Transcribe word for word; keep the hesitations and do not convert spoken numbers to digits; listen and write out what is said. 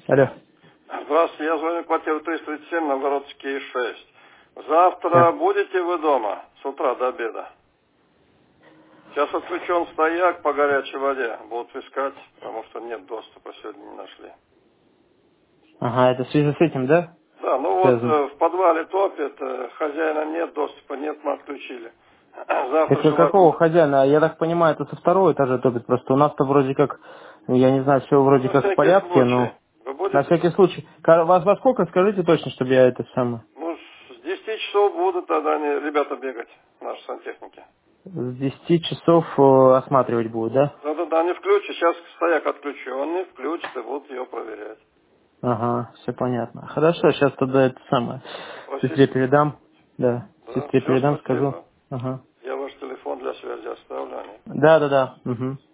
Алло. Здравствуйте, я звоню в квартиру триста тридцать семь, Новгородский шесть. Завтра Да. будете вы дома с утра до обеда? Сейчас отключен стояк по горячей воде. Будут искать, потому что нет доступа, сегодня не нашли. Ага, это в связи с этим, да? Да, ну вот Связано. э, в подвале топит, э, хозяина нет, доступа нет, мы отключили. Завтра Это какого желательно. хозяина? Я так понимаю, это со второго этажа топит. Просто у нас-то вроде как, я не знаю, все вроде На как в всякий порядке, случай. но Вы на будете? всякий случай. Ка- Вас во сколько, скажите точно, чтобы я это самое. Ну, с десяти часов будут тогда они, ребята бегать, наши сантехники. С десяти часов э, осматривать будут, да? Да-да-да, они включат, сейчас стояк отключенный, включат и будут ее проверять. Ага, все понятно. Хорошо, сейчас тогда это самое. Сестре Просите передам. Да, Да, сестре все, передам, скажу. спасибо. Ага. Я ваш телефон для связи оставлю. Они. Да, да, да. Угу.